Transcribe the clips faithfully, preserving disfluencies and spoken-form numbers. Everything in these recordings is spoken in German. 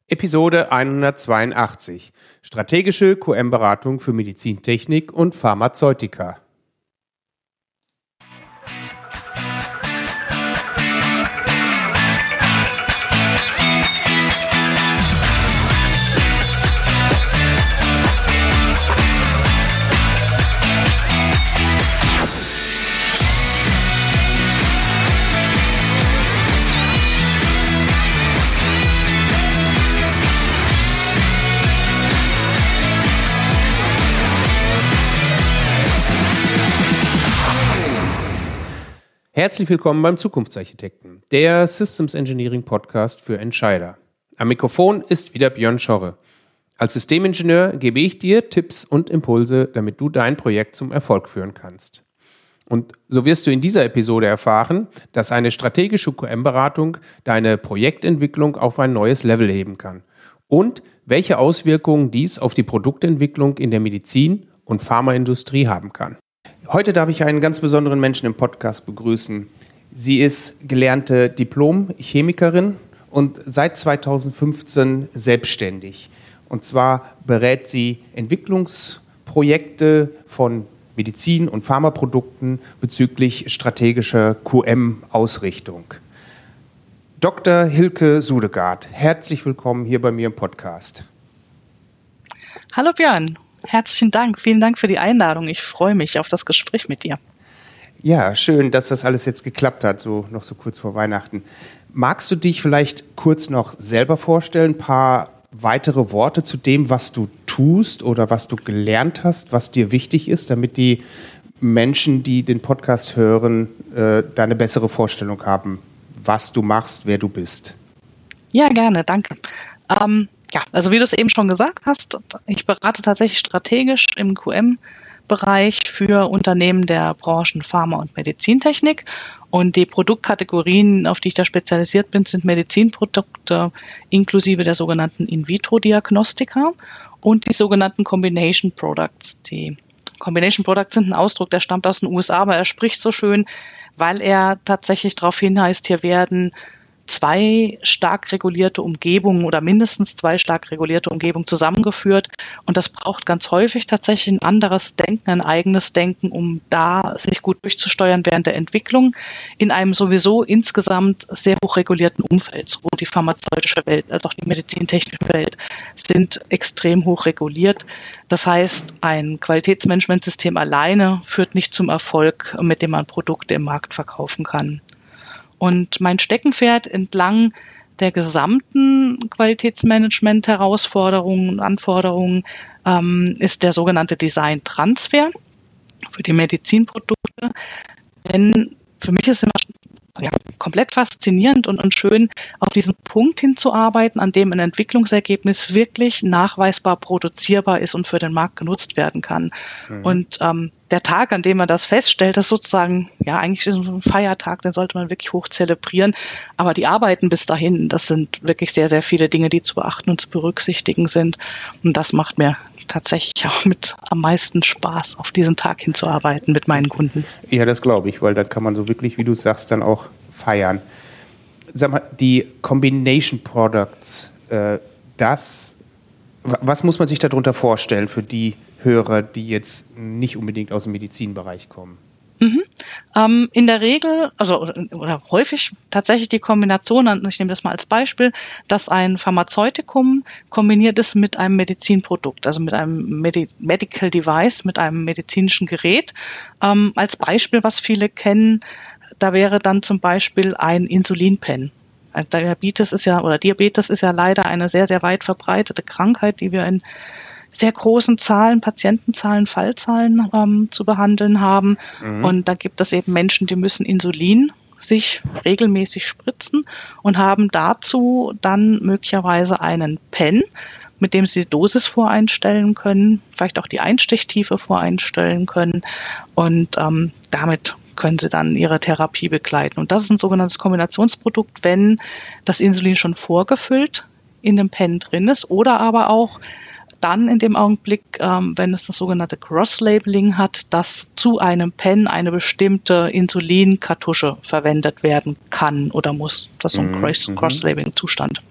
Episode hundertzweiundachtzig. Strategische Q M-Beratung für Medizintechnik und Pharmazeutika. Herzlich willkommen beim Zukunftsarchitekten, der Systems Engineering Podcast für Entscheider. Am Mikrofon ist wieder Björn Schorre. Als Systemingenieur gebe ich dir Tipps und Impulse, damit du dein Projekt zum Erfolg führen kannst. Und so wirst du in dieser Episode erfahren, dass eine strategische Q M-Beratung deine Projektentwicklung auf ein neues Level heben kann und welche Auswirkungen dies auf die Produktentwicklung in der Medizin- und Pharmaindustrie haben kann. Heute darf ich einen ganz besonderen Menschen im Podcast begrüßen. Sie ist gelernte Diplom-Chemikerin und seit zweitausendfünfzehn selbstständig. Und zwar berät sie Entwicklungsprojekte von Medizin- und Pharmaprodukten bezüglich strategischer Q M-Ausrichtung. Doktor Hilke Sudegaard, herzlich willkommen hier bei mir im Podcast. Hallo Björn. Herzlichen Dank. Vielen Dank für die Einladung. Ich freue mich auf das Gespräch mit dir. Ja, schön, dass das alles jetzt geklappt hat, so noch so kurz vor Weihnachten. Magst du dich vielleicht kurz noch selber vorstellen, ein paar weitere Worte zu dem, was du tust oder was du gelernt hast, was dir wichtig ist, damit die Menschen, die den Podcast hören, äh, da eine bessere Vorstellung haben, was du machst, wer du bist? Ja, gerne, danke. Ähm, Ja, also wie du es eben schon gesagt hast, ich berate tatsächlich strategisch im Q M-Bereich für Unternehmen der Branchen Pharma- und Medizintechnik. Und die Produktkategorien, auf die ich da spezialisiert bin, sind Medizinprodukte inklusive der sogenannten In-vitro-Diagnostika und die sogenannten Combination Products. Die Combination Products sind ein Ausdruck, der stammt aus den U S A, aber er spricht so schön, weil er tatsächlich darauf hinweist, hier werden zwei stark regulierte Umgebungen oder mindestens zwei stark regulierte Umgebungen zusammengeführt. Und das braucht ganz häufig tatsächlich ein anderes Denken, ein eigenes Denken, um da sich gut durchzusteuern während der Entwicklung in einem sowieso insgesamt sehr hoch regulierten Umfeld. Sowohl die pharmazeutische Welt als auch die medizintechnische Welt sind extrem hoch reguliert. Das heißt, ein Qualitätsmanagementsystem alleine führt nicht zum Erfolg, mit dem man Produkte im Markt verkaufen kann. Und mein Steckenpferd entlang der gesamten Qualitätsmanagement-Herausforderungen und Anforderungen ähm, ist der sogenannte Design-Transfer für die Medizinprodukte. Denn für mich ist es immer ja, komplett faszinierend und, und schön, auf diesen Punkt hinzuarbeiten, an dem ein Entwicklungsergebnis wirklich nachweisbar produzierbar ist und für den Markt genutzt werden kann. Mhm. Und ähm, der Tag, an dem man das feststellt, ist sozusagen, ja, eigentlich ist ein Feiertag, den sollte man wirklich hoch zelebrieren. Aber die Arbeiten bis dahin, das sind wirklich sehr, sehr viele Dinge, die zu beachten und zu berücksichtigen sind. Und das macht mir tatsächlich auch mit am meisten Spaß, auf diesen Tag hinzuarbeiten mit meinen Kunden. Ja, das glaube ich, weil da kann man so wirklich, wie du sagst, dann auch feiern. Sag mal, die Combination Products, äh, das, was muss man sich darunter vorstellen für die Hörer, die jetzt nicht unbedingt aus dem Medizinbereich kommen? Mhm. Ähm, in der Regel, also oder, oder häufig tatsächlich die Kombination, ich nehme das mal als Beispiel, dass ein Pharmazeutikum kombiniert ist mit einem Medizinprodukt, also mit einem Medi- Medical Device, mit einem medizinischen Gerät. Ähm, als Beispiel, was viele kennen, da wäre dann zum Beispiel ein Insulinpen. Diabetes ist ja, oder Diabetes ist ja leider eine sehr, sehr weit verbreitete Krankheit, die wir in sehr großen Zahlen, Patientenzahlen, Fallzahlen ähm, zu behandeln haben. Mhm. Und da gibt es eben Menschen, die müssen Insulin sich regelmäßig spritzen und haben dazu dann möglicherweise einen Pen, mit dem sie die Dosis voreinstellen können, vielleicht auch die Einstechtiefe voreinstellen können und ähm, damit können sie dann ihre Therapie begleiten. Und das ist ein sogenanntes Kombinationsprodukt, wenn das Insulin schon vorgefüllt in dem Pen drin ist oder aber auch dann in dem Augenblick, ähm, wenn es das sogenannte Cross-Labeling hat, dass zu einem Pen eine bestimmte Insulinkartusche verwendet werden kann oder muss. Das ist so ein Cross- Cross-Labeling-Zustand.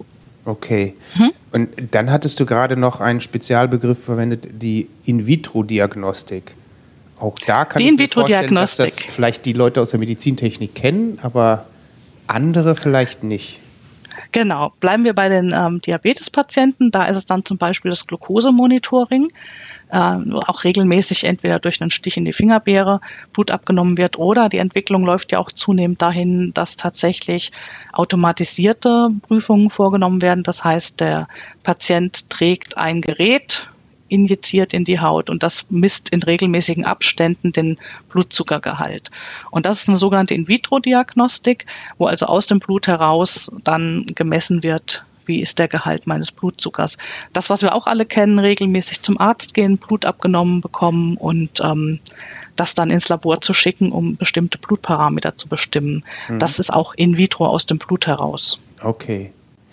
Okay. Hm? Und dann hattest du gerade noch einen Spezialbegriff verwendet, die In-vitro-Diagnostik. Auch da kann die ich mir vorstellen, dass das vielleicht die Leute aus der Medizintechnik kennen, aber andere vielleicht nicht. Genau. Bleiben wir bei den ähm, Diabetespatienten. Da ist es dann zum Beispiel das Glukosemonitoring, äh, auch regelmäßig entweder durch einen Stich in die Fingerbeere Blut abgenommen wird oder die Entwicklung läuft ja auch zunehmend dahin, dass tatsächlich automatisierte Prüfungen vorgenommen werden. Das heißt, der Patient trägt ein Gerät, injiziert in die Haut und das misst in regelmäßigen Abständen den Blutzuckergehalt. Und das ist eine sogenannte In-vitro-Diagnostik, wo also aus dem Blut heraus dann gemessen wird, wie ist der Gehalt meines Blutzuckers. Das, was wir auch alle kennen, regelmäßig zum Arzt gehen, Blut abgenommen bekommen und ähm, das dann ins Labor zu schicken, um bestimmte Blutparameter zu bestimmen. Mhm. Das ist auch in vitro aus dem Blut heraus. Okay.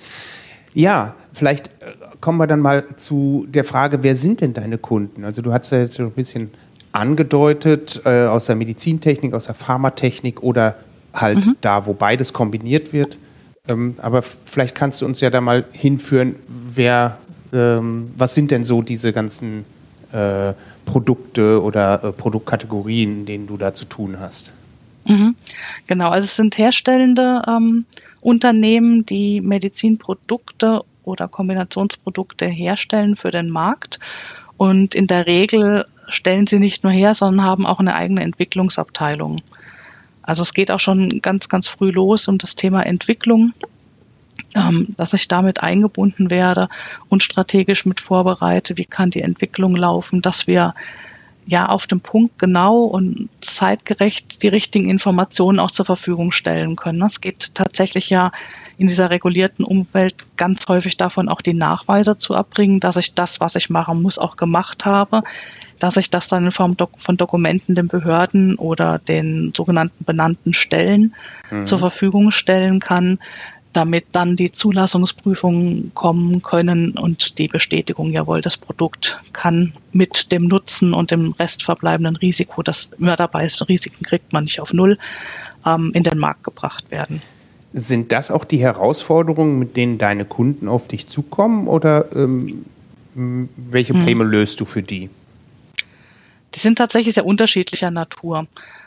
Ja, vielleicht kommen wir dann mal zu der Frage, wer sind denn deine Kunden? Also du hast ja jetzt schon ein bisschen angedeutet, äh, aus der Medizintechnik, aus der Pharmatechnik oder halt mhm. da, wo beides kombiniert wird. Ähm, aber vielleicht kannst du uns ja da mal hinführen, wer, ähm, was sind denn so diese ganzen äh, Produkte oder äh, Produktkategorien, in denen du da zu tun hast? Mhm. Genau, also es sind herstellende ähm, Unternehmen, die Medizinprodukte oder Kombinationsprodukte herstellen für den Markt. Und in der Regel stellen sie nicht nur her, sondern haben auch eine eigene Entwicklungsabteilung. Also es geht auch schon ganz, ganz früh los um das Thema Entwicklung, ähm, dass ich damit eingebunden werde und strategisch mit vorbereite, wie kann die Entwicklung laufen, dass wir ja auf dem Punkt genau und zeitgerecht die richtigen Informationen auch zur Verfügung stellen können. Es geht tatsächlich ja in dieser regulierten Umwelt ganz häufig davon, auch die Nachweise zu erbringen, dass ich das, was ich machen muss, auch gemacht habe, dass ich das dann in Form von Dokumenten den Behörden oder den sogenannten benannten Stellen mhm. zur Verfügung stellen kann, damit dann die Zulassungsprüfungen kommen können und die Bestätigung, jawohl, das Produkt kann mit dem Nutzen und dem restverbleibenden Risiko, das immer dabei ist, Risiken kriegt man nicht auf Null, ähm, in den Markt gebracht werden. Sind das auch die Herausforderungen, mit denen deine Kunden auf dich zukommen oder ähm, welche Probleme hm. löst du für die? Die sind tatsächlich sehr unterschiedlicher Natur.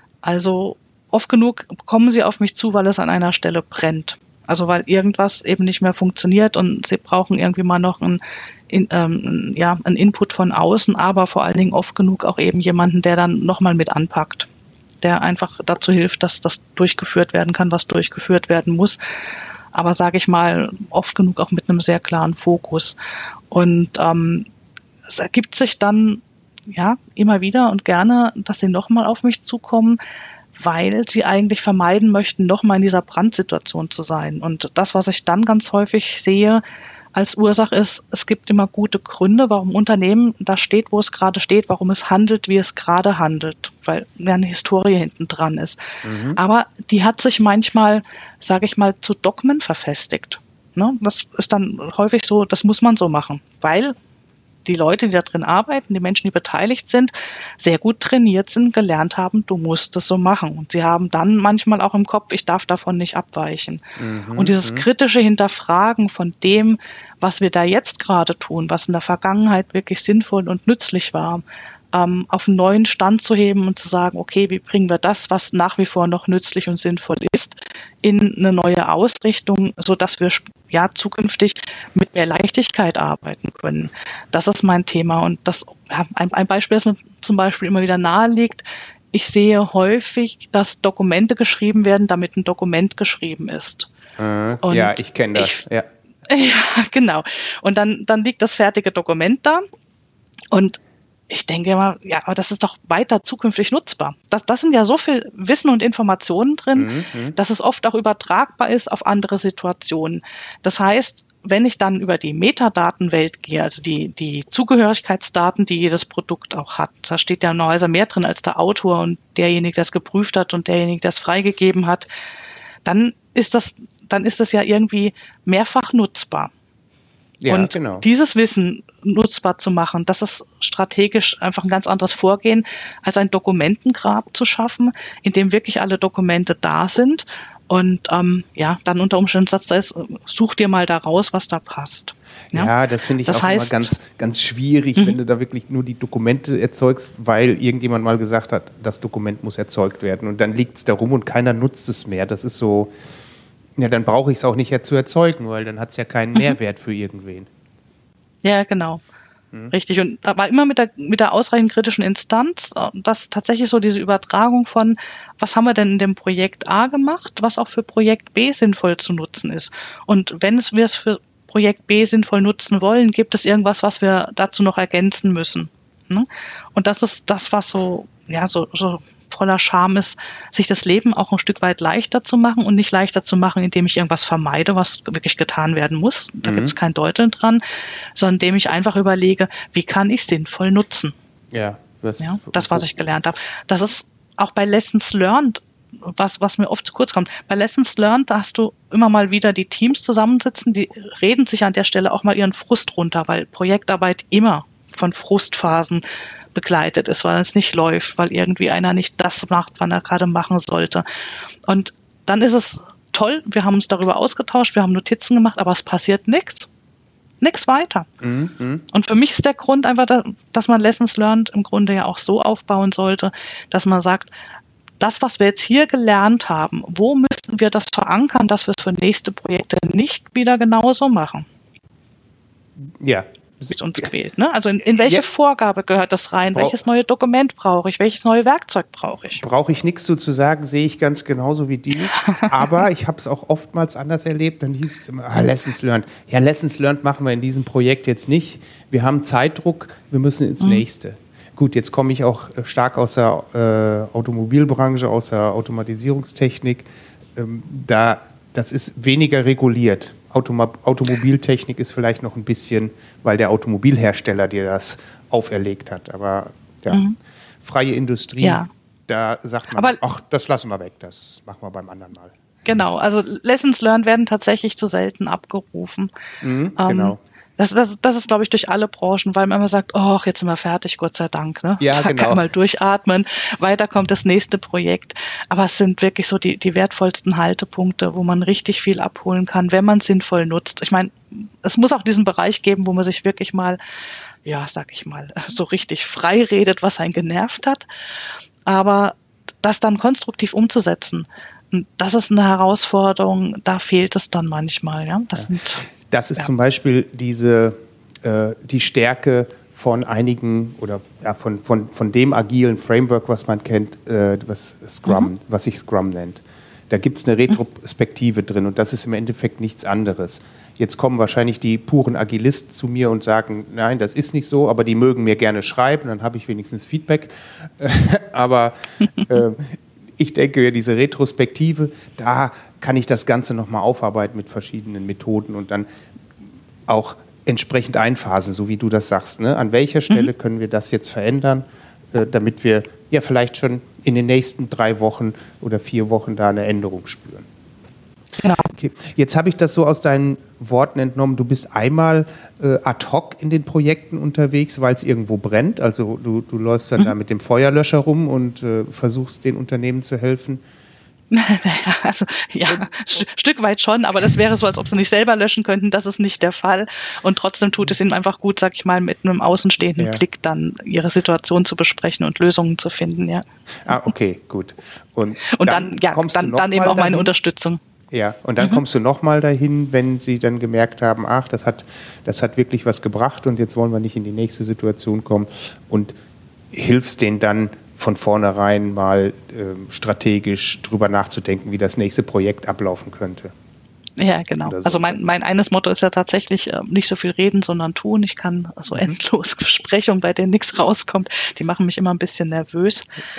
Also oft genug kommen sie auf mich zu, weil es an einer Stelle brennt. Also weil irgendwas eben nicht mehr funktioniert und sie brauchen irgendwie mal noch einen, in, ähm, ja, einen Input von außen, aber vor allen Dingen oft genug auch eben jemanden, der dann nochmal mit anpackt, der einfach dazu hilft, dass das durchgeführt werden kann, was durchgeführt werden muss. Aber sage ich mal, oft genug auch mit einem sehr klaren Fokus. Und ähm, es ergibt sich dann ja immer wieder und gerne, dass sie nochmal auf mich zukommen, weil sie eigentlich vermeiden möchten, nochmal in dieser Brandsituation zu sein. Und das, was ich dann ganz häufig sehe als Ursache ist, es gibt immer gute Gründe, warum ein Unternehmen da steht, wo es gerade steht, warum es handelt, wie es gerade handelt, weil eine Historie hinten dran ist. Mhm. Aber die hat sich manchmal, sage ich mal, zu Dogmen verfestigt. Ne? Das ist dann häufig so, das muss man so machen, weil die Leute, die da drin arbeiten, die Menschen, die beteiligt sind, sehr gut trainiert sind, gelernt haben, du musst es so machen. Und sie haben dann manchmal auch im Kopf, ich darf davon nicht abweichen. Mhm, und dieses kritische Hinterfragen von dem, was wir da jetzt gerade tun, was in der Vergangenheit wirklich sinnvoll und nützlich war, ähm, auf einen neuen Stand zu heben und zu sagen, okay, wie bringen wir das, was nach wie vor noch nützlich und sinnvoll ist, in eine neue Ausrichtung, sodass wir ja zukünftig mit mehr Leichtigkeit arbeiten können. Das ist mein Thema. Und das ja, ein, ein Beispiel, das mir zum Beispiel immer wieder nahe liegt, ich sehe häufig, dass Dokumente geschrieben werden, damit ein Dokument geschrieben ist. Äh, ja, ich kenne das. Ich, ja. ja, genau. Und dann, dann liegt das fertige Dokument da und ich denke immer, ja, aber das ist doch weiter zukünftig nutzbar. Das, das sind ja so viel Wissen und Informationen drin, mhm. dass es oft auch übertragbar ist auf andere Situationen. Das heißt, wenn ich dann über die Metadatenwelt gehe, also die, die Zugehörigkeitsdaten, die jedes Produkt auch hat, da steht ja normalerweise mehr drin als der Autor und derjenige, der es geprüft hat und derjenige, der es freigegeben hat, dann ist das, dann ist das ja irgendwie mehrfach nutzbar. Ja, und genau. Dieses Wissen nutzbar zu machen, das ist strategisch einfach ein ganz anderes Vorgehen, als ein Dokumentengrab zu schaffen, in dem wirklich alle Dokumente da sind Und ähm, ja, dann unter Umständen Satz da ist, such dir mal da raus, was da passt. Ja, ja das finde ich das auch heißt, immer ganz, ganz schwierig, mhm. wenn du da wirklich nur die Dokumente erzeugst, weil irgendjemand mal gesagt hat, das Dokument muss erzeugt werden. Und dann liegt es da rum und keiner nutzt es mehr. Das ist so, ja, dann brauche ich es auch nicht zu erzeugen, weil dann hat es ja keinen mhm. Mehrwert für irgendwen. Ja, genau. Richtig, und aber immer mit der, mit der ausreichend kritischen Instanz, dass tatsächlich so diese Übertragung von, was haben wir denn in dem Projekt A gemacht, was auch für Projekt B sinnvoll zu nutzen ist. Und wenn es, wir es für Projekt B sinnvoll nutzen wollen, gibt es irgendwas, was wir dazu noch ergänzen müssen. Ne? Und das ist das, was so, ja, so, so voller Charme ist, sich das Leben auch ein Stück weit leichter zu machen und nicht leichter zu machen, indem ich irgendwas vermeide, was wirklich getan werden muss. Da mhm. gibt es kein Deuteln dran, sondern indem ich einfach überlege, wie kann ich sinnvoll nutzen. Ja, das, ja, das was ich gelernt habe. Das ist auch bei Lessons Learned, was, was mir oft zu kurz kommt. Bei Lessons Learned, da hast du immer mal wieder die Teams zusammensitzen, die reden sich an der Stelle auch mal ihren Frust runter, weil Projektarbeit immer von Frustphasen begleitet ist, weil es nicht läuft, weil irgendwie einer nicht das macht, was er gerade machen sollte. Und dann ist es toll, wir haben uns darüber ausgetauscht, wir haben Notizen gemacht, aber es passiert nichts. Nichts weiter. Mhm. Und für mich ist der Grund einfach, dass man Lessons Learned im Grunde ja auch so aufbauen sollte, dass man sagt, das, was wir jetzt hier gelernt haben, wo müssen wir das verankern, dass wir es für nächste Projekte nicht wieder genauso machen? Ja. Mit uns quält. Ne? Also in, in welche ja. Vorgabe gehört das rein? Bra- Welches neue Dokument brauche ich? Welches neue Werkzeug brauche ich? Brauche ich nichts so zu sagen, sehe ich ganz genauso wie du. Aber ich habe es auch oftmals anders erlebt. Dann hieß es immer, ah, Lessons Learned. Ja, Lessons Learned machen wir in diesem Projekt jetzt nicht. Wir haben Zeitdruck, wir müssen ins mhm. nächste. Gut, jetzt komme ich auch stark aus der äh, Automobilbranche, aus der Automatisierungstechnik. Ähm, da, das ist weniger reguliert. Automa- Automobiltechnik ist vielleicht noch ein bisschen, weil der Automobilhersteller dir das auferlegt hat. Aber ja, mhm. freie Industrie, ja. da sagt man, aber ach, das lassen wir weg, das machen wir beim anderen Mal. Genau, also Lessons Learned werden tatsächlich zu selten abgerufen. Mhm, ähm, genau. Das, das, das ist, glaube ich, durch alle Branchen, weil man immer sagt, oh, jetzt sind wir fertig, Gott sei Dank. Ne? Ja, da genau. kann man durchatmen, weiter kommt das nächste Projekt. Aber es sind wirklich so die, die wertvollsten Haltepunkte, wo man richtig viel abholen kann, wenn man es sinnvoll nutzt. Ich meine, es muss auch diesen Bereich geben, wo man sich wirklich mal, ja, sag ich mal, so richtig frei redet, was einen genervt hat. Aber das dann konstruktiv umzusetzen, das ist eine Herausforderung, da fehlt es dann manchmal. Ja? Das, ja. Sind, das ist ja. zum Beispiel diese, äh, die Stärke von einigen oder ja, von, von, von dem agilen Framework, was man kennt, äh, was Scrum, mhm. was sich Scrum nennt. Da gibt es eine Retrospektive mhm. drin und das ist im Endeffekt nichts anderes. Jetzt kommen wahrscheinlich die puren Agilisten zu mir und sagen, nein, das ist nicht so, aber die mögen mir gerne schreiben, dann habe ich wenigstens Feedback. aber äh, ich denke, diese Retrospektive, da kann ich das Ganze nochmal aufarbeiten mit verschiedenen Methoden und dann auch entsprechend einphasen, so wie du das sagst. Ne? An welcher Stelle mhm. können wir das jetzt verändern, äh, damit wir ja vielleicht schon in den nächsten drei Wochen oder vier Wochen da eine Änderung spüren. Genau. Okay. Jetzt habe ich das so aus deinen Worten entnommen, du bist einmal äh, ad hoc in den Projekten unterwegs, weil es irgendwo brennt, also du, du läufst dann mhm. da mit dem Feuerlöscher rum und äh, versuchst den Unternehmen zu helfen. Naja, also ja, ein St- Stück weit schon, aber das wäre so, als ob sie nicht selber löschen könnten, das ist nicht der Fall und trotzdem tut es ihnen einfach gut, sag ich mal, mit einem außenstehenden ja. Blick dann ihre Situation zu besprechen und Lösungen zu finden, ja. Ah, okay, gut. Und, und dann, dann, ja, kommst dann, du dann eben auch meine dahin? Unterstützung. Ja, und dann mhm. kommst du nochmal dahin, wenn sie dann gemerkt haben, ach, das hat, das hat wirklich was gebracht und jetzt wollen wir nicht in die nächste Situation kommen und hilfst denen dann von vornherein mal äh, strategisch drüber nachzudenken, wie das nächste Projekt ablaufen könnte. Ja, genau. So. Also mein, mein eines Motto ist ja tatsächlich äh, nicht so viel reden, sondern tun. Ich kann so endlos Besprechungen, bei denen nichts rauskommt, die machen mich immer ein bisschen nervös.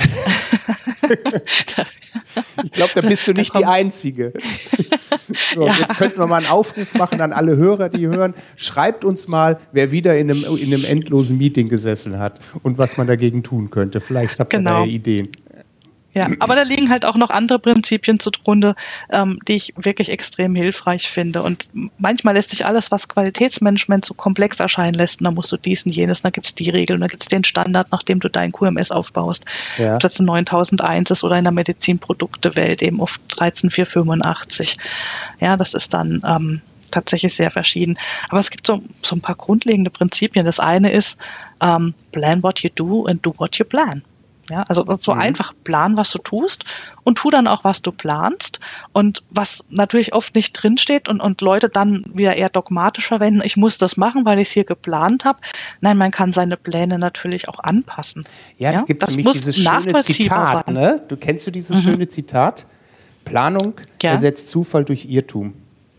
Ich glaube, da bist du nicht die Einzige. So, ja. Jetzt könnten wir mal einen Aufruf machen an alle Hörer, die hören. Schreibt uns mal, wer wieder in einem, in einem endlosen Meeting gesessen hat und was man dagegen tun könnte. Vielleicht habt ihr genau. da ja Ideen. Ja, aber da liegen halt auch noch andere Prinzipien zugrunde, ähm, die ich wirklich extrem hilfreich finde. Und manchmal lässt sich alles, was Qualitätsmanagement so komplex erscheinen lässt, und da musst du dies und jenes, da gibt es die Regeln, da gibt es den Standard, nach dem du dein Q M S aufbaust. Ja. Ob das in neuntausend eins ist oder in der Medizinproduktewelt eben auf dreizehn vier fünfundachtzig. Ja, das ist dann ähm, tatsächlich sehr verschieden. Aber es gibt so, so ein paar grundlegende Prinzipien. Das eine ist, ähm, plan what you do and do what you plan. Ja, also so mhm. einfach plan, was du tust und tu dann auch, was du planst. Und was natürlich oft nicht drinsteht und, und Leute dann wieder eher dogmatisch verwenden, ich muss das machen, weil ich es hier geplant habe. Nein, man kann seine Pläne natürlich auch anpassen. Ja, da ja? gibt es nämlich dieses schöne Zitat. Ne? Du kennst du dieses mhm. schöne Zitat? Planung ja. ersetzt Zufall durch Irrtum.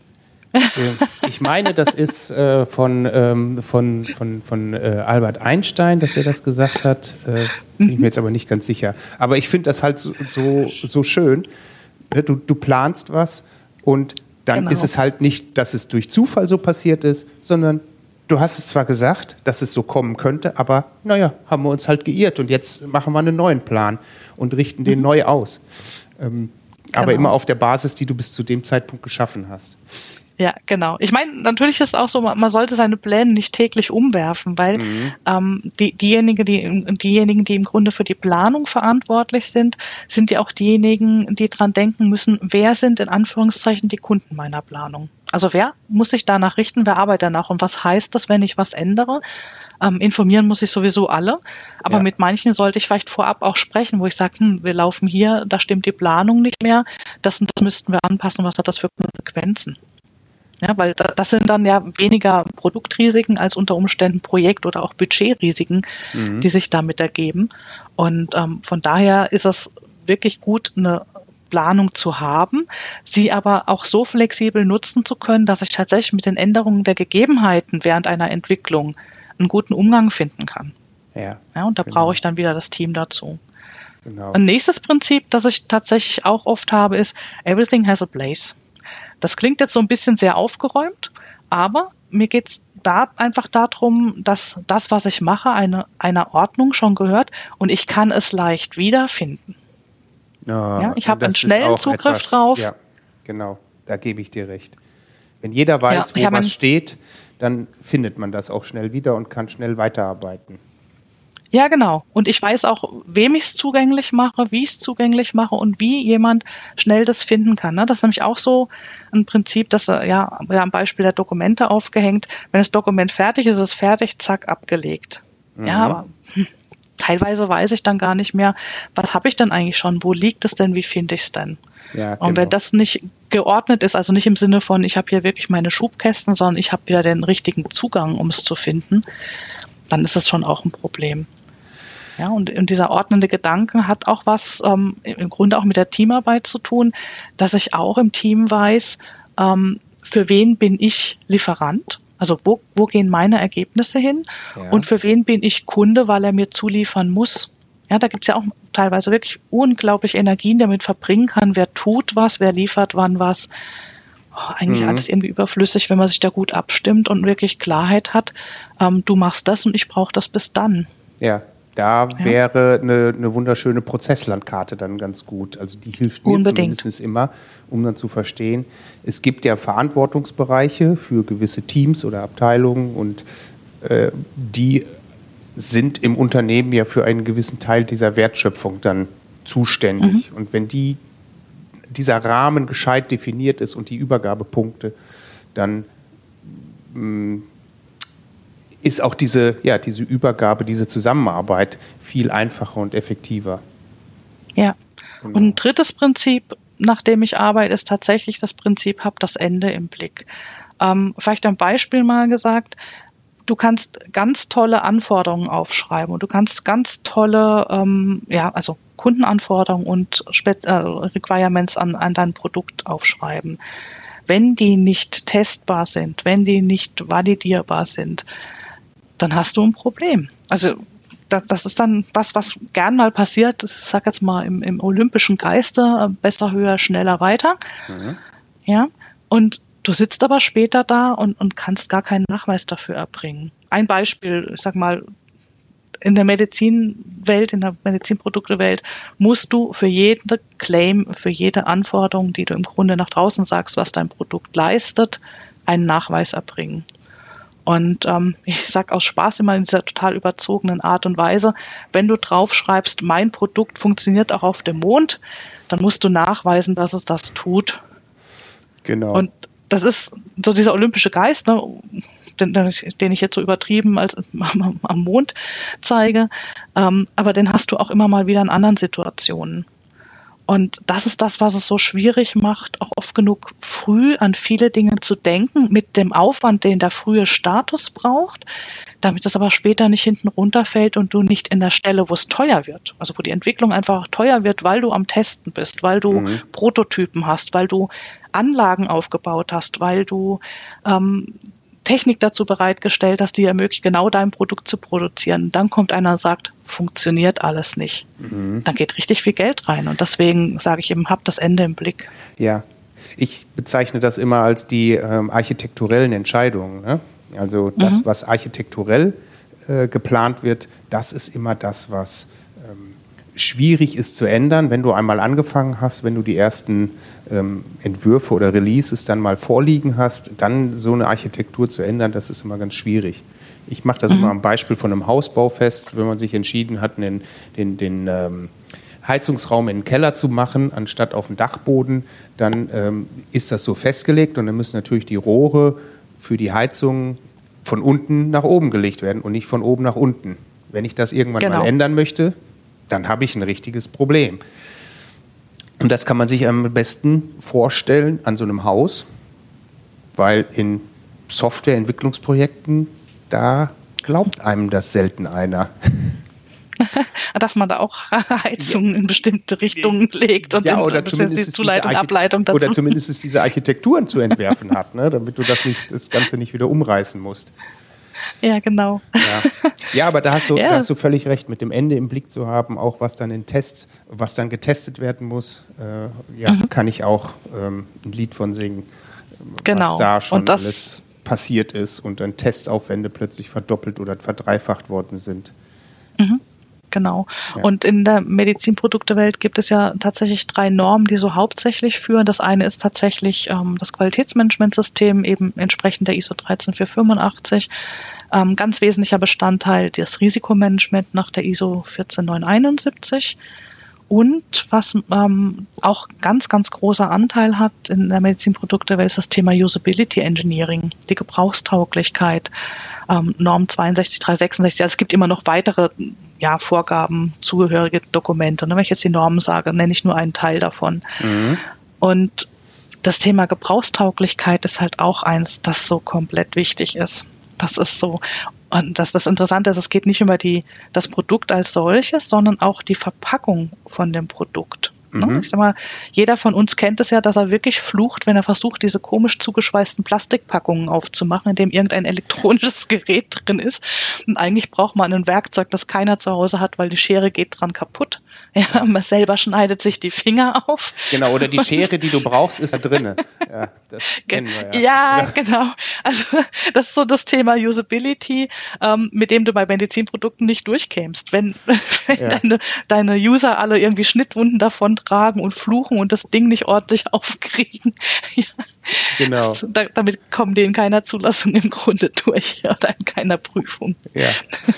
Ich meine, das ist äh, von, ähm, von, von, von äh, Albert Einstein, dass er das gesagt hat. Äh, bin ich mir jetzt aber nicht ganz sicher. Aber ich finde das halt so, so, so schön. Du, du planst was und dann genau. ist es halt nicht, dass es durch Zufall so passiert ist, sondern du hast es zwar gesagt, dass es so kommen könnte, aber naja, haben wir uns halt geirrt und jetzt machen wir einen neuen Plan und richten den mhm. neu aus. Ähm, genau. Aber immer auf der Basis, die du bis zu dem Zeitpunkt geschaffen hast. Ja, genau. Ich meine, natürlich ist es auch so, man sollte seine Pläne nicht täglich umwerfen, weil mhm. ähm, die, diejenigen, die, diejenigen, die im Grunde für die Planung verantwortlich sind, sind ja auch diejenigen, die dran denken müssen, wer sind in Anführungszeichen die Kunden meiner Planung? Also wer muss sich danach richten, wer arbeitet danach und was heißt das, wenn ich was ändere? Ähm, informieren muss ich sowieso alle, aber ja. mit manchen sollte ich vielleicht vorab auch sprechen, wo ich sage, hm, wir laufen hier, da stimmt die Planung nicht mehr, das, das müssten wir anpassen, was hat das für Konsequenzen? Ja, weil das sind dann ja weniger Produktrisiken als unter Umständen Projekt- oder auch Budgetrisiken, mhm. die sich damit ergeben. Und ähm, von daher ist es wirklich gut, eine Planung zu haben, sie aber auch so flexibel nutzen zu können, dass ich tatsächlich mit den Änderungen der Gegebenheiten während einer Entwicklung einen guten Umgang finden kann. Ja, ja, und da genau. brauche ich dann wieder das Team dazu. Genau. Ein nächstes Prinzip, das ich tatsächlich auch oft habe, ist everything has a place. Das klingt jetzt so ein bisschen sehr aufgeräumt, aber mir geht es da einfach darum, dass das, was ich mache, eine, einer Ordnung schon gehört und ich kann es leicht wiederfinden. Ja, ja, ich habe einen schnellen Zugriff etwas, drauf. Ja, genau, da gebe ich dir recht. Wenn jeder weiß, ja, wo was steht, dann findet man das auch schnell wieder und kann schnell weiterarbeiten. Ja, genau. Und ich weiß auch, wem ich es zugänglich mache, wie ich es zugänglich mache und wie jemand schnell das finden kann. Das ist nämlich auch so ein Prinzip, das ja am Beispiel der Dokumente aufgehängt. Wenn das Dokument fertig ist, ist es fertig, zack, abgelegt. Mhm. Ja, aber hm, teilweise weiß ich dann gar nicht mehr, was habe ich denn eigentlich schon, wo liegt es denn, wie finde ich es denn? Ja, genau. Und wenn das nicht geordnet ist, also nicht im Sinne von, ich habe hier wirklich meine Schubkästen, sondern ich habe wieder den richtigen Zugang, um es zu finden, dann ist es schon auch ein Problem. Ja, und, und dieser ordnende Gedanke hat auch was ähm, im Grunde auch mit der Teamarbeit zu tun, dass ich auch im Team weiß, ähm, für wen bin ich Lieferant, also wo, wo gehen meine Ergebnisse hin ja. und für wen bin ich Kunde, weil er mir zuliefern muss. Ja, da gibt es ja auch teilweise wirklich unglaublich Energien, die damit verbringen kann, wer tut was, wer liefert wann was. Oh, eigentlich mhm. alles irgendwie überflüssig, wenn man sich da gut abstimmt und wirklich Klarheit hat, ähm, du machst das und ich brauche das bis dann. Ja. Da ja. wäre eine, eine wunderschöne Prozesslandkarte dann ganz gut. Also die hilft mir Unbedingt. zumindest immer, um dann zu verstehen. Es gibt ja Verantwortungsbereiche für gewisse Teams oder Abteilungen und äh, die sind im Unternehmen ja für einen gewissen Teil dieser Wertschöpfung dann zuständig. Mhm. Und wenn die, dieser Rahmen gescheit definiert ist und die Übergabepunkte, dann mh, ist auch diese, ja, diese Übergabe, diese Zusammenarbeit viel einfacher und effektiver. Ja, genau. Und ein drittes Prinzip, nach dem ich arbeite, ist tatsächlich das Prinzip, hab das Ende im Blick. Ähm, vielleicht ein Beispiel mal gesagt, du kannst ganz tolle Anforderungen aufschreiben und du kannst ganz tolle, ähm, ja, also Kundenanforderungen und Spez- äh, Requirements an, an dein Produkt aufschreiben. Wenn die nicht testbar sind, wenn die nicht validierbar sind, dann hast du ein Problem. Also das, das ist dann was, was gern mal passiert, ich sage jetzt mal im, im olympischen Geiste, besser, höher, schneller, weiter. Mhm. Ja, und du sitzt aber später da und, und kannst gar keinen Nachweis dafür erbringen. Ein Beispiel, ich sag mal, in der Medizinwelt, in der Medizinproduktewelt musst du für jeden Claim, für jede Anforderung, die du im Grunde nach draußen sagst, was dein Produkt leistet, einen Nachweis erbringen. Und ähm, ich sage aus Spaß immer in dieser total überzogenen Art und Weise, wenn du draufschreibst, mein Produkt funktioniert auch auf dem Mond, dann musst du nachweisen, dass es das tut. Genau. Und das ist so dieser olympische Geist, ne, den, den ich jetzt so übertrieben als am, am Mond zeige, ähm, aber den hast du auch immer mal wieder in anderen Situationen. Und das ist das, was es so schwierig macht, auch oft genug früh an viele Dinge zu denken, mit dem Aufwand, den der frühe Status braucht, damit es aber später nicht hinten runterfällt und du nicht in der Stelle, wo es teuer wird, also wo die Entwicklung einfach teuer wird, weil du am Testen bist, weil du mhm. Prototypen hast, weil du Anlagen aufgebaut hast, weil du ähm, Technik dazu bereitgestellt hast, die ermöglicht, genau dein Produkt zu produzieren. Dann kommt einer und sagt, funktioniert alles nicht. Mhm. Dann geht richtig viel Geld rein. Und deswegen sage ich eben, hab das Ende im Blick. Ja, ich bezeichne das immer als die ähm, architekturellen Entscheidungen. Ne? Also das, mhm. was architekturell äh, geplant wird, das ist immer das, was ähm, schwierig ist zu ändern, wenn du einmal angefangen hast, wenn du die ersten ähm, Entwürfe oder Releases dann mal vorliegen hast, dann so eine Architektur zu ändern, das ist immer ganz schwierig. Ich mache das mhm. immer am Beispiel von einem Hausbau fest, wenn man sich entschieden hat, den, den, den ähm, Heizungsraum in den Keller zu machen, anstatt auf dem Dachboden, dann ähm, ist das so festgelegt und dann müssen natürlich die Rohre für die Heizung von unten nach oben gelegt werden und nicht von oben nach unten. Wenn ich das irgendwann genau. mal ändern möchte, dann habe ich ein richtiges Problem. Und das kann man sich am besten vorstellen an so einem Haus, weil in Softwareentwicklungsprojekten, da glaubt einem das selten einer. Dass man da auch Heizungen in bestimmte Richtungen legt und ja, in, oder zumindest die Zuleitung, Archite- Ableitung dazu. Oder zumindest diese Architekturen zu entwerfen hat, ne, damit du das, nicht, das Ganze nicht wieder umreißen musst. Ja, genau. Ja, ja aber da hast, du, ja. da hast du völlig recht, mit dem Ende im Blick zu haben, auch was dann in Tests, was dann getestet werden muss, äh, ja, mhm. kann ich auch ähm, ein Lied von singen, genau. was da schon das, alles passiert ist und dann Testaufwände plötzlich verdoppelt oder verdreifacht worden sind. Mhm. Genau. Ja. Und in der Medizinproduktewelt gibt es ja tatsächlich drei Normen, die so hauptsächlich führen. Das eine ist tatsächlich ähm, das Qualitätsmanagementsystem, eben entsprechend der I S O dreizehn vier fünfundachtzig. Ähm, ganz wesentlicher Bestandteil das Risikomanagement nach der I S O vierzehn neun einundsiebzig. Und was ähm, auch ganz, ganz großer Anteil hat in der Medizinproduktewelt ist das Thema Usability Engineering, die Gebrauchstauglichkeit, ähm, Norm zweiundsechzig drei sechsundsechzig. Also es gibt immer noch weitere ja, Vorgaben, zugehörige Dokumente. Und wenn ich jetzt die Normen sage, nenne ich nur einen Teil davon. Mhm. Und das Thema Gebrauchstauglichkeit ist halt auch eins, das so komplett wichtig ist. Das ist so. Und das, das Interessante ist, es geht nicht über die, das Produkt als solches, sondern auch die Verpackung von dem Produkt. Mhm. Ich sag mal, jeder von uns kennt es ja, dass er wirklich flucht, wenn er versucht, diese komisch zugeschweißten Plastikpackungen aufzumachen, in dem irgendein elektronisches Gerät drin ist. Und eigentlich braucht man ein Werkzeug, das keiner zu Hause hat, weil die Schere geht dran kaputt. Ja, man selber schneidet sich die Finger auf. Genau, oder die Schere, die du brauchst, ist da drinne. Ja, das kennen wir ja. Ja, ja, genau. Also das ist so das Thema Usability, ähm, mit dem du bei Medizinprodukten nicht durchkämst. Wenn, wenn ja. deine, deine User alle irgendwie Schnittwunden davon tragen und fluchen und das Ding nicht ordentlich aufkriegen. Ja. Genau. Das, da, damit kommen die in keiner Zulassung im Grunde durch oder in keiner Prüfung. Ja.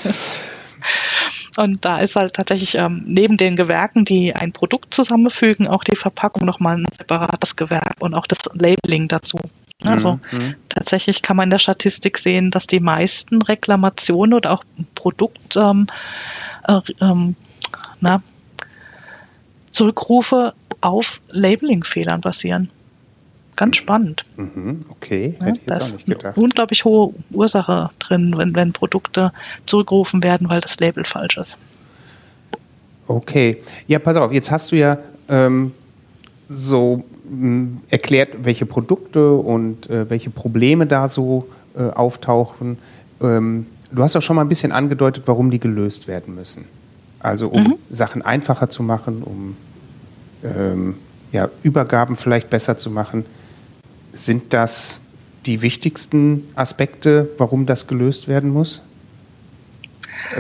Und da ist halt tatsächlich ähm, neben den Gewerken, die ein Produkt zusammenfügen, auch die Verpackung nochmal ein separates Gewerk und auch das Labeling dazu. Also mhm. tatsächlich kann man in der Statistik sehen, dass die meisten Reklamationen oder auch Produkt ähm, äh, ähm, na, Zurückrufe auf Labeling-Fehlern basieren. Ganz spannend. Mhm, okay, hätte ja, ich jetzt auch nicht gedacht. Eine unglaublich hohe Ursache drin, wenn, wenn Produkte zurückgerufen werden, weil das Label falsch ist. Okay, ja, pass auf, jetzt hast du ja ähm, so mh, erklärt, welche Produkte und äh, welche Probleme da so äh, auftauchen. Ähm, du hast auch schon mal ein bisschen angedeutet, warum die gelöst werden müssen. Also um mhm. Sachen einfacher zu machen, um ähm, ja, Übergaben vielleicht besser zu machen. Sind das die wichtigsten Aspekte, warum das gelöst werden muss? Also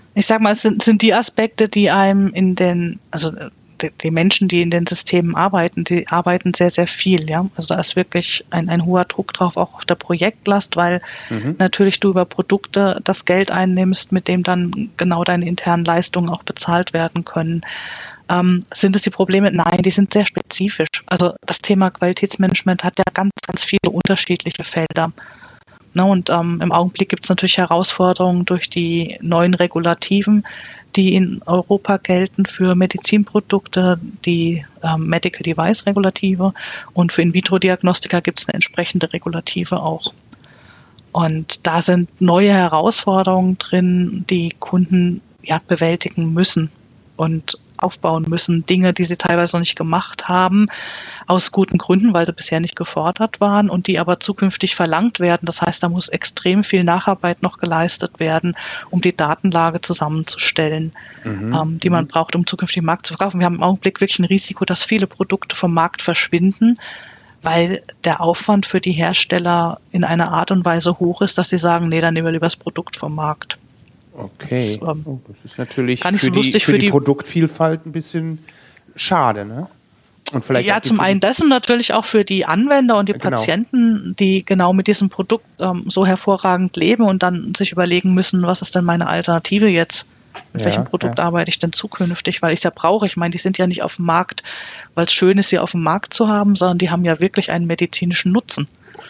Ich sag mal, es sind, sind die Aspekte, die einem in den, also die, die Menschen, die in den Systemen arbeiten, die arbeiten sehr, sehr viel, ja. Also da ist wirklich ein, ein hoher Druck drauf, auch auf der Projektlast, weil mhm. natürlich du über Produkte das Geld einnimmst, mit dem dann genau deine internen Leistungen auch bezahlt werden können. Ähm, sind es die Probleme? Nein, die sind sehr spezifisch. Also das Thema Qualitätsmanagement hat ja ganz, ganz viele unterschiedliche Felder. Na, und ähm, im Augenblick gibt es natürlich Herausforderungen durch die neuen Regulativen, die in Europa gelten für Medizinprodukte, die ähm, Medical Device Regulative, und für In-vitro-Diagnostika gibt es eine entsprechende Regulative auch. Und da sind neue Herausforderungen drin, die Kunden ja bewältigen müssen und aufbauen müssen, Dinge, die sie teilweise noch nicht gemacht haben, aus guten Gründen, weil sie bisher nicht gefordert waren und die aber zukünftig verlangt werden. Das heißt, da muss extrem viel Nacharbeit noch geleistet werden, um die Datenlage zusammenzustellen, mhm. ähm, die man braucht, um zukünftig im Markt zu verkaufen. Wir haben im Augenblick wirklich ein Risiko, dass viele Produkte vom Markt verschwinden, weil der Aufwand für die Hersteller in einer Art und Weise hoch ist, dass sie sagen, nee, dann nehmen wir lieber das Produkt vom Markt. Okay, das ist, ähm, oh, das ist natürlich für, so die, für, für die, die Produktvielfalt ein bisschen schade, ne? Und vielleicht ja, zum einen das und natürlich auch für die Anwender und die genau. Patienten, die genau mit diesem Produkt ähm, so hervorragend leben und dann sich überlegen müssen, was ist denn meine Alternative jetzt? Mit ja, welchem Produkt ja. arbeite ich denn zukünftig? Weil ich es ja brauche. Ich meine, die sind ja nicht auf dem Markt, weil es schön ist, sie auf dem Markt zu haben, sondern die haben ja wirklich einen medizinischen Nutzen.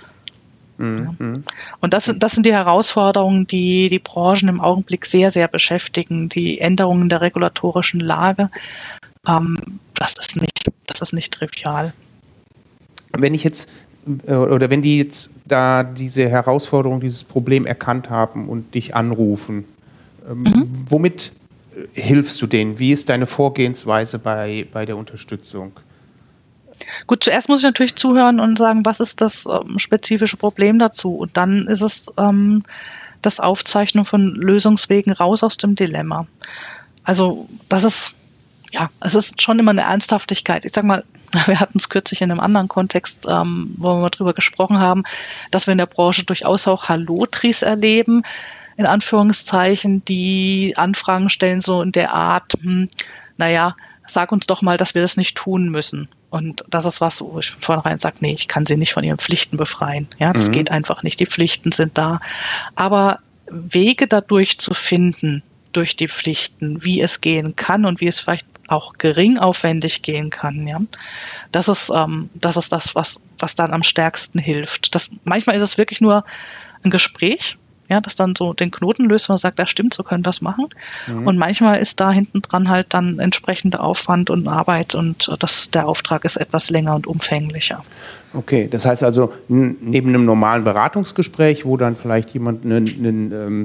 Ja. Und das, das sind die Herausforderungen, die die Branchen im Augenblick sehr, sehr beschäftigen. Die Änderungen der regulatorischen Lage, ähm, das ist nicht, das ist nicht trivial. Wenn ich jetzt, oder wenn die jetzt da diese Herausforderung, dieses Problem erkannt haben und dich anrufen, ähm, mhm. womit hilfst du denen? Wie ist deine Vorgehensweise bei, bei der Unterstützung? Gut, zuerst muss ich natürlich zuhören und sagen, was ist das ähm, spezifische Problem dazu? Und dann ist es ähm, das Aufzeichnen von Lösungswegen raus aus dem Dilemma. Also das ist, ja, es ist schon immer eine Ernsthaftigkeit. Ich sag mal, wir hatten es kürzlich in einem anderen Kontext, ähm, wo wir mal drüber gesprochen haben, dass wir in der Branche durchaus auch Hallotris erleben, in Anführungszeichen, die Anfragen stellen so in der Art, hm, naja, sag uns doch mal, dass wir das nicht tun müssen. Und das ist was, wo ich von vornherein sage, nee, ich kann sie nicht von ihren Pflichten befreien. Ja, das mhm. geht einfach nicht. Die Pflichten sind da. Aber Wege dadurch zu finden, durch die Pflichten, wie es gehen kann und wie es vielleicht auch geringaufwendig gehen kann, ja, das ist, ähm, das ist das, was, was dann am stärksten hilft. Das, manchmal ist es wirklich nur ein Gespräch, ja, das dann so den Knoten löst, wo man sagt, das stimmt, so können wir es machen. Mhm. Und manchmal ist da hinten dran halt dann entsprechender Aufwand und Arbeit und das, der Auftrag ist etwas länger und umfänglicher. Okay, das heißt also, n- neben einem normalen Beratungsgespräch, wo dann vielleicht jemand einen, einen, ähm,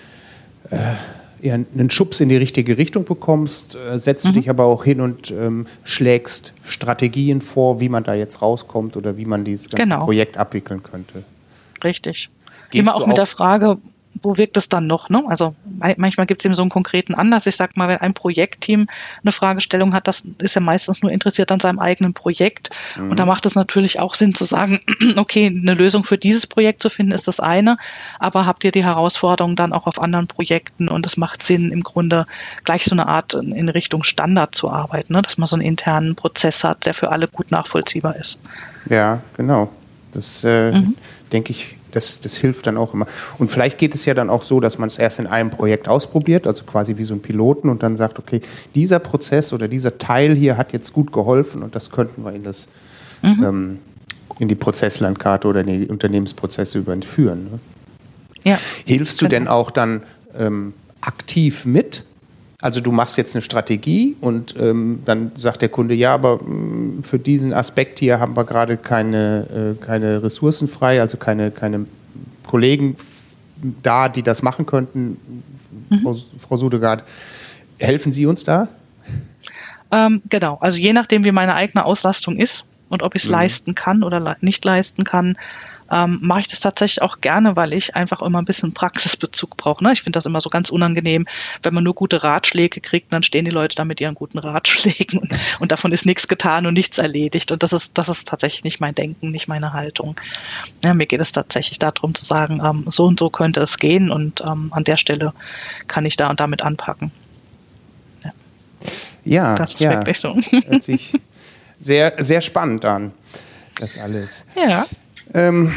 äh, ja, einen Schubs in die richtige Richtung bekommst, äh, setzt mhm. du dich aber auch hin und ähm, schlägst Strategien vor, wie man da jetzt rauskommt oder wie man dieses ganze genau. Projekt abwickeln könnte. Richtig. Gehst Immer auch mit der Frage, wo wirkt es dann noch? Ne? Also manchmal gibt es eben so einen konkreten Anlass. Ich sag mal, wenn ein Projektteam eine Fragestellung hat, das ist ja meistens nur interessiert an seinem eigenen Projekt. Mhm. Und da macht es natürlich auch Sinn zu sagen, okay, eine Lösung für dieses Projekt zu finden, ist das eine. Aber habt ihr die Herausforderung dann auch auf anderen Projekten? Und es macht Sinn, im Grunde gleich so eine Art in Richtung Standard zu arbeiten, ne? Dass man so einen internen Prozess hat, der für alle gut nachvollziehbar ist. Ja, genau. Das äh, mhm. denke ich, Das, das hilft dann auch immer. Und vielleicht geht es ja dann auch so, dass man es erst in einem Projekt ausprobiert, also quasi wie so ein Piloten und dann sagt, okay, dieser Prozess oder dieser Teil hier hat jetzt gut geholfen und das könnten wir in, das, mhm. ähm, in die Prozesslandkarte oder in die Unternehmensprozesse überführen. Ne? Ja. Hilfst du denn auch dann ähm, aktiv mit? Also du machst jetzt eine Strategie und ähm, dann sagt der Kunde, ja, aber mh, für diesen Aspekt hier haben wir gerade keine, äh, keine Ressourcen frei, also keine, keine Kollegen f- da, die das machen könnten. Mhm. Frau, Frau Sudegard, helfen Sie uns da? Ähm, genau, also je nachdem, wie meine eigene Auslastung ist und ob ich es mhm. leisten kann oder le- nicht leisten kann, ähm, mache ich das tatsächlich auch gerne, weil ich einfach immer ein bisschen Praxisbezug brauche. Ne? Ich finde das immer so ganz unangenehm, wenn man nur gute Ratschläge kriegt, dann stehen die Leute da mit ihren guten Ratschlägen und, und davon ist nichts getan und nichts erledigt. Und das ist, das ist tatsächlich nicht mein Denken, nicht meine Haltung. Ja, mir geht es tatsächlich darum zu sagen, ähm, so und so könnte es gehen und ähm, an der Stelle kann ich da und damit anpacken. Ja, ja das ist ja. wirklich so. Hört sich sehr, sehr spannend an, das alles. Ja. Ähm,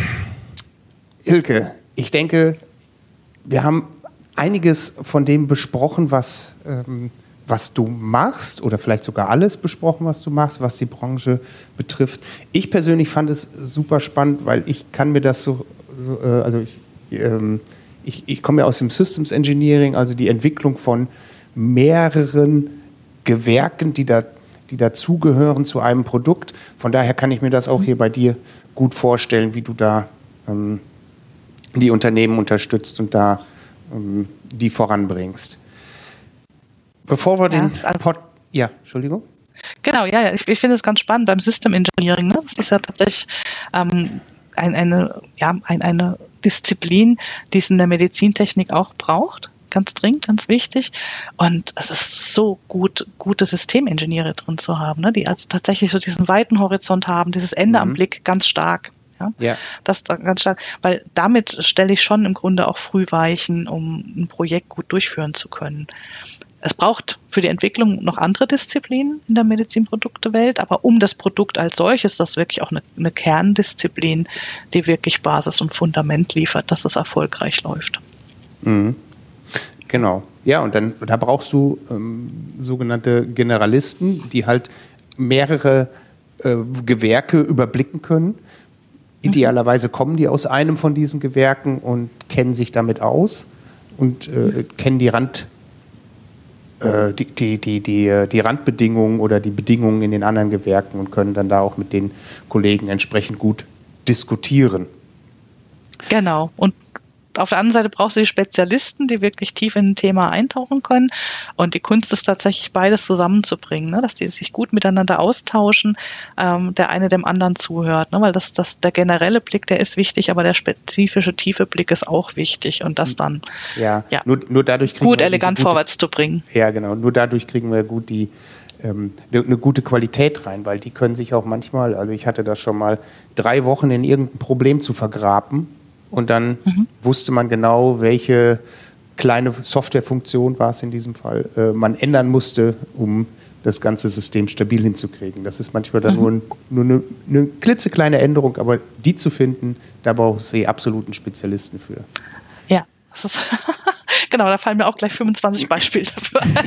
Hilke, ich denke, wir haben einiges von dem besprochen, was, ähm, was du machst, oder vielleicht sogar alles besprochen, was du machst, was die Branche betrifft. Ich persönlich fand es super spannend, weil ich kann mir das so, so äh, also ich, ähm, ich, ich komme ja aus dem Systems Engineering, also die Entwicklung von mehreren Gewerken, die da die dazugehören zu einem Produkt. Von daher kann ich mir das auch hier bei dir gut vorstellen, wie du da ähm, die Unternehmen unterstützt und da ähm, die voranbringst. Bevor wir ja, den also Pod... Ja, Entschuldigung? Genau, ja, ja. Ich, ich finde es ganz spannend beim System Engineering. Ne? Das ist ja tatsächlich ähm, ein, eine, ja, ein, eine Disziplin, die es in der Medizintechnik auch braucht. Ganz dringend, ganz wichtig. Und es ist so gut, gute Systemingenieure drin zu haben, ne? Die also tatsächlich so diesen weiten Horizont haben, dieses Ende mhm. am Blick ganz stark. Ja? Ja. Das ist ganz stark, weil damit stelle ich schon im Grunde auch früh Weichen, um ein Projekt gut durchführen zu können. Es braucht für die Entwicklung noch andere Disziplinen in der Medizinproduktewelt, aber um das Produkt als solches, das ist wirklich auch eine, eine Kerndisziplin, die wirklich Basis und Fundament liefert, dass es erfolgreich läuft. Mhm. Genau. Ja, und dann da brauchst du ähm, sogenannte Generalisten, die halt mehrere äh, Gewerke überblicken können. Idealerweise kommen die aus einem von diesen Gewerken und kennen sich damit aus und äh, kennen die Rand äh, die, die, die, die, die Randbedingungen oder die Bedingungen in den anderen Gewerken und können dann da auch mit den Kollegen entsprechend gut diskutieren. Genau. Und auf der anderen Seite brauchst du die Spezialisten, die wirklich tief in ein Thema eintauchen können. Und die Kunst ist tatsächlich, beides zusammenzubringen, ne? Dass die sich gut miteinander austauschen, ähm, der eine dem anderen zuhört. Ne? Weil das, das, der generelle Blick, der ist wichtig, aber der spezifische, tiefe Blick ist auch wichtig. Und das dann ja, ja, nur, nur dadurch kriegen gut wir elegant gute, vorwärts zu bringen. Ja, genau. Nur dadurch kriegen wir gut die ähm, eine gute Qualität rein, weil die können sich auch manchmal, also ich hatte das schon mal, drei Wochen in irgendein Problem zu vergraben. Und dann mhm. wusste man genau, welche kleine Softwarefunktion war es in diesem Fall, äh, man ändern musste, um das ganze System stabil hinzukriegen. Das ist manchmal dann mhm. nur, ein, nur eine, eine klitzekleine Änderung, aber die zu finden, da brauchst du die absoluten Spezialisten für. Ja, das ist genau, da fallen mir auch gleich fünfundzwanzig Beispiele dafür ein.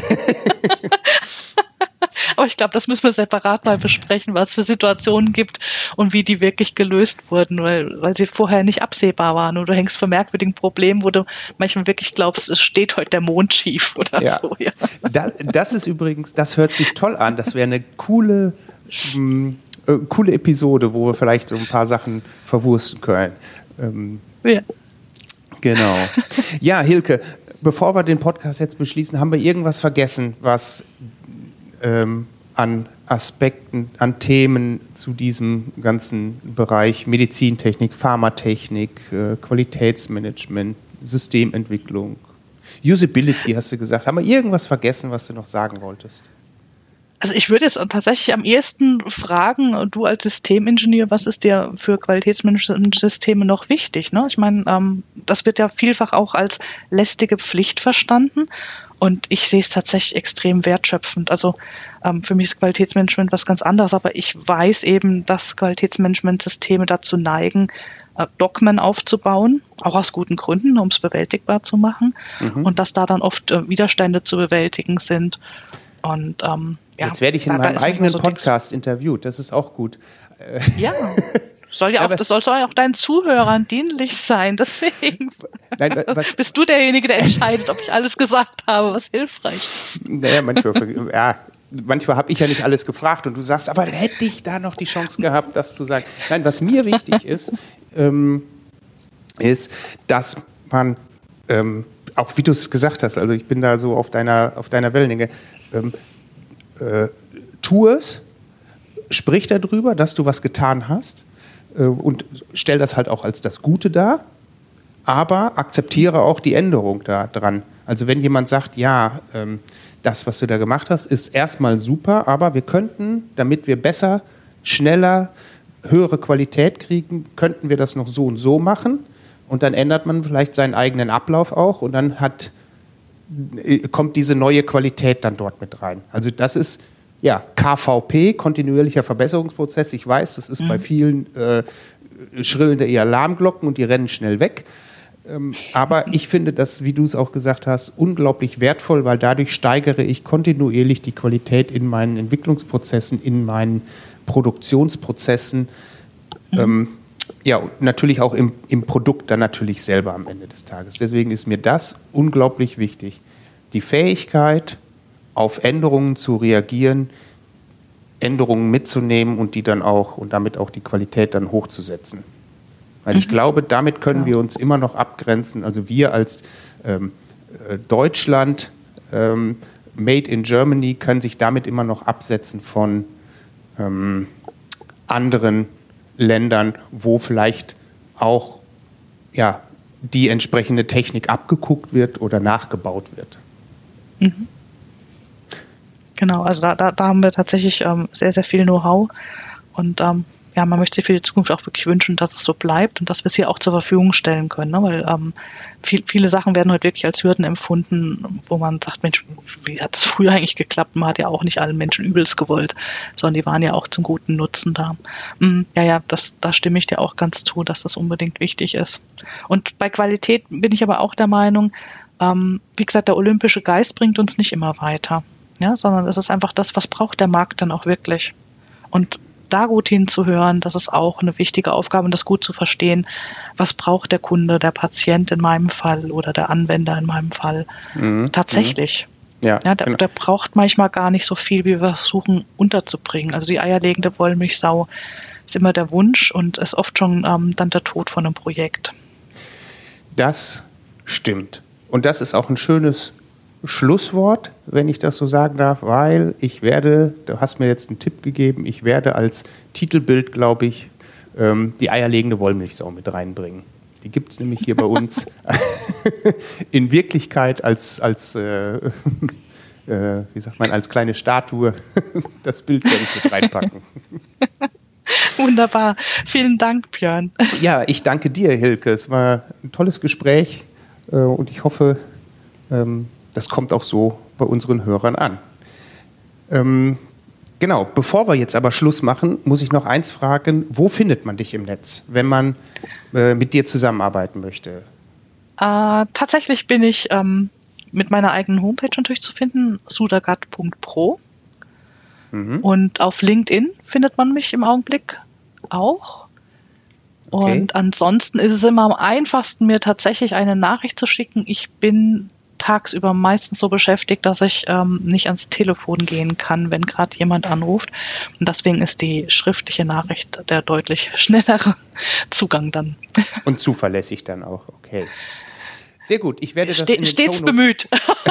Aber ich glaube, das müssen wir separat mal besprechen, was es für Situationen gibt und wie die wirklich gelöst wurden, weil, weil sie vorher nicht absehbar waren. Und du hängst vor merkwürdigen Problemen, wo du manchmal wirklich glaubst, es steht heute der Mond schief oder ja. so. Ja. Das, das ist übrigens, das hört sich toll an. Das wäre eine coole, mh, äh, coole Episode, wo wir vielleicht so ein paar Sachen verwursten können. Ähm, ja. Genau. Ja, Hilke, bevor wir den Podcast jetzt beschließen, haben wir irgendwas vergessen, was Ähm, an Aspekten, an Themen zu diesem ganzen Bereich Medizintechnik, Pharmatechnik, äh, Qualitätsmanagement, Systementwicklung, Usability, hast du gesagt. Haben wir irgendwas vergessen, was du noch sagen wolltest? Also ich würde jetzt tatsächlich am ehesten fragen, du als Systemingenieur, was ist dir für Qualitätsmanagementsysteme noch wichtig? Ne? Ich meine, ähm, das wird ja vielfach auch als lästige Pflicht verstanden. Und ich sehe es tatsächlich extrem wertschöpfend. Also ähm, für mich ist Qualitätsmanagement was ganz anderes, aber ich weiß eben, dass Qualitätsmanagementsysteme dazu neigen, äh, Dogmen aufzubauen, auch aus guten Gründen, um es bewältigbar zu machen. Mhm. Und dass da dann oft äh, Widerstände zu bewältigen sind. Und ähm, ja, jetzt werde ich in da, meinem da eigenen so Podcast Dings. interviewt. Das ist auch gut. Ja. Soll ja auch, das soll ja auch deinen Zuhörern dienlich sein, deswegen Nein, was, bist du derjenige, der entscheidet, ob ich alles gesagt habe, was hilfreich ist. Naja, manchmal, ja, manchmal habe ich ja nicht alles gefragt und du sagst, aber hätte ich da noch die Chance gehabt, das zu sagen. Nein, was mir wichtig ist, ähm, ist, dass man, ähm, auch wie du es gesagt hast, also ich bin da so auf deiner, auf deiner Wellenlänge, ähm, äh, tu es, sprich darüber, dass du was getan hast, äh, und stell das halt auch als das Gute dar, aber akzeptiere auch die Änderung da dran. Also wenn jemand sagt, ja, ähm, das, was du da gemacht hast, ist erstmal super, aber wir könnten, damit wir besser, schneller, höhere Qualität kriegen, könnten wir das noch so und so machen. Und dann ändert man vielleicht seinen eigenen Ablauf auch und dann hat, kommt diese neue Qualität dann dort mit rein. Also das ist ja K V P, kontinuierlicher Verbesserungsprozess. Ich weiß, das ist mhm. bei vielen äh, schrillende eher Alarmglocken und die rennen schnell weg. Ähm, aber ich finde das, wie du es auch gesagt hast, unglaublich wertvoll, weil dadurch steigere ich kontinuierlich die Qualität in meinen Entwicklungsprozessen, in meinen Produktionsprozessen. Mhm. Ähm, ja, und natürlich auch im, im Produkt dann natürlich selber am Ende des Tages. Deswegen ist mir das unglaublich wichtig. Die Fähigkeit, auf Änderungen zu reagieren, Änderungen mitzunehmen und die dann auch und damit auch die Qualität dann hochzusetzen. Weil ich mhm. glaube, damit können ja. wir uns immer noch abgrenzen. Also wir als ähm, Deutschland, ähm, Made in Germany, können sich damit immer noch absetzen von ähm, anderen Ländern, wo vielleicht auch ja, die entsprechende Technik abgeguckt wird oder nachgebaut wird. Mhm. Genau, also da, da, da haben wir tatsächlich ähm, sehr, sehr viel Know-how und ähm, ja, man möchte sich für die Zukunft auch wirklich wünschen, dass es so bleibt und dass wir es hier auch zur Verfügung stellen können, ne? Weil ähm, viel, viele Sachen werden heute wirklich als Hürden empfunden, wo man sagt, Mensch, wie hat das früher eigentlich geklappt? Man hat ja auch nicht allen Menschen übelst gewollt, sondern die waren ja auch zum guten Nutzen da. Mm, ja, ja, das, da stimme ich dir auch ganz zu, dass das unbedingt wichtig ist. Und bei Qualität bin ich aber auch der Meinung, ähm, wie gesagt, der olympische Geist bringt uns nicht immer weiter, ja, sondern es ist einfach das, was braucht der Markt dann auch wirklich. Und da gut hinzuhören, das ist auch eine wichtige Aufgabe und das gut zu verstehen, was braucht der Kunde, der Patient in meinem Fall oder der Anwender in meinem Fall mhm. tatsächlich. Mhm. Ja, ja der, genau. der braucht manchmal gar nicht so viel, wie wir versuchen unterzubringen. Also die eierlegende Wollmilchsau ist immer der Wunsch und ist oft schon ähm, dann der Tod von einem Projekt. Das stimmt. Und das ist auch ein schönes Schlusswort, wenn ich das so sagen darf, weil ich werde, du hast mir jetzt einen Tipp gegeben, ich werde als Titelbild, glaube ich, ähm, die eierlegende Wollmilchsau mit reinbringen. Die gibt es nämlich hier bei uns in Wirklichkeit als, als äh, äh, wie sagt man, als kleine Statue. Das Bild werde ich mit reinpacken. Wunderbar. Vielen Dank, Björn. Ja, ich danke dir, Hilke. Es war ein tolles Gespräch äh, und ich hoffe, ähm, das kommt auch so bei unseren Hörern an. Ähm, genau, bevor wir jetzt aber Schluss machen, muss ich noch eins fragen. Wo findet man dich im Netz, wenn man äh, mit dir zusammenarbeiten möchte? Äh, tatsächlich bin ich ähm, mit meiner eigenen Homepage natürlich zu finden, sudagat punkt pro. Mhm. Und auf LinkedIn findet man mich im Augenblick auch. Okay. Und ansonsten ist es immer am einfachsten, mir tatsächlich eine Nachricht zu schicken. Ich bin tagsüber meistens so beschäftigt, dass ich ähm, nicht ans Telefon gehen kann, wenn gerade jemand anruft. Und deswegen ist die schriftliche Nachricht der deutlich schnellere Zugang dann. Und zuverlässig dann auch, okay. Sehr gut, ich werde das Ste- in den stets Shownotes bemüht.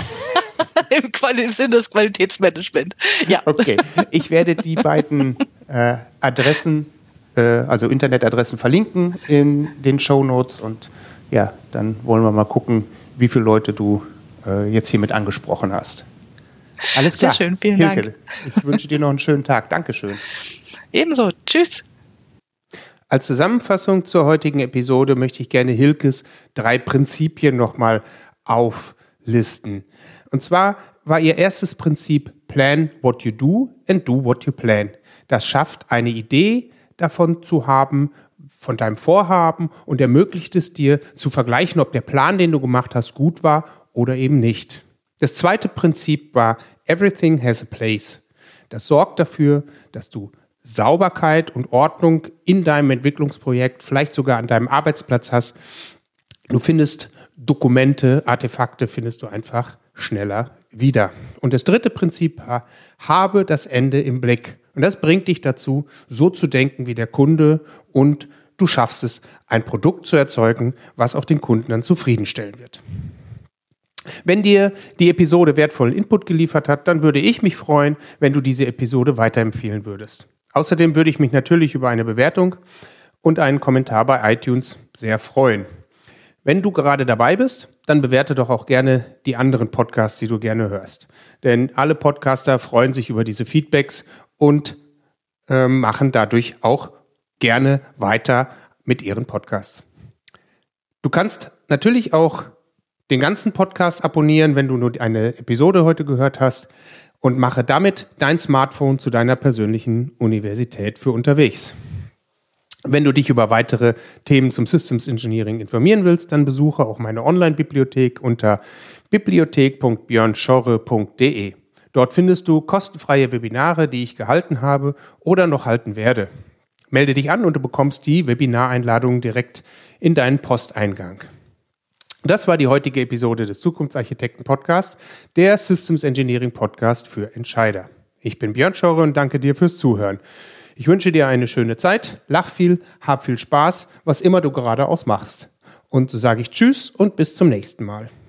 Im, Quali- Im Sinne des Qualitätsmanagements. Ja. Okay, ich werde die beiden äh, Adressen, äh, also Internetadressen verlinken in den Shownotes und ja, dann wollen wir mal gucken, wie viele Leute du äh, jetzt hiermit angesprochen hast. Alles klar. Sehr schön, vielen Hilke, Dank. Ich wünsche dir noch einen schönen Tag. Dankeschön. Ebenso. Tschüss. Als Zusammenfassung zur heutigen Episode möchte ich gerne Hilkes drei Prinzipien nochmal auflisten. Und zwar war ihr erstes Prinzip Plan what you do and do what you plan. Das schafft eine Idee davon zu haben, von deinem Vorhaben und ermöglicht es dir zu vergleichen, ob der Plan, den du gemacht hast, gut war oder eben nicht. Das zweite Prinzip war Everything has a place. Das sorgt dafür, dass du Sauberkeit und Ordnung in deinem Entwicklungsprojekt, vielleicht sogar an deinem Arbeitsplatz hast. Du findest Dokumente, Artefakte findest du einfach schneller wieder. Und das dritte Prinzip war, habe das Ende im Blick. Und das bringt dich dazu, so zu denken wie der Kunde und du schaffst es, ein Produkt zu erzeugen, was auch den Kunden dann zufriedenstellen wird. Wenn dir die Episode wertvollen Input geliefert hat, dann würde ich mich freuen, wenn du diese Episode weiterempfehlen würdest. Außerdem würde ich mich natürlich über eine Bewertung und einen Kommentar bei iTunes sehr freuen. Wenn du gerade dabei bist, dann bewerte doch auch gerne die anderen Podcasts, die du gerne hörst. Denn alle Podcaster freuen sich über diese Feedbacks und äh, machen dadurch auch gerne weiter mit ihren Podcasts. Du kannst natürlich auch den ganzen Podcast abonnieren, wenn du nur eine Episode heute gehört hast, und mache damit dein Smartphone zu deiner persönlichen Universität für unterwegs. Wenn du dich über weitere Themen zum Systems Engineering informieren willst, dann besuche auch meine Online-Bibliothek unter bibliothek punkt björn schorre punkt de. Dort findest du kostenfreie Webinare, die ich gehalten habe oder noch halten werde. Melde dich an und du bekommst die Webinareinladungen direkt in deinen Posteingang. Das war die heutige Episode des Zukunftsarchitekten Podcast, der Systems Engineering Podcast für Entscheider. Ich bin Björn Schorre und danke dir fürs Zuhören. Ich wünsche dir eine schöne Zeit, lach viel, hab viel Spaß, was immer du gerade ausmachst. Und so sage ich Tschüss und bis zum nächsten Mal.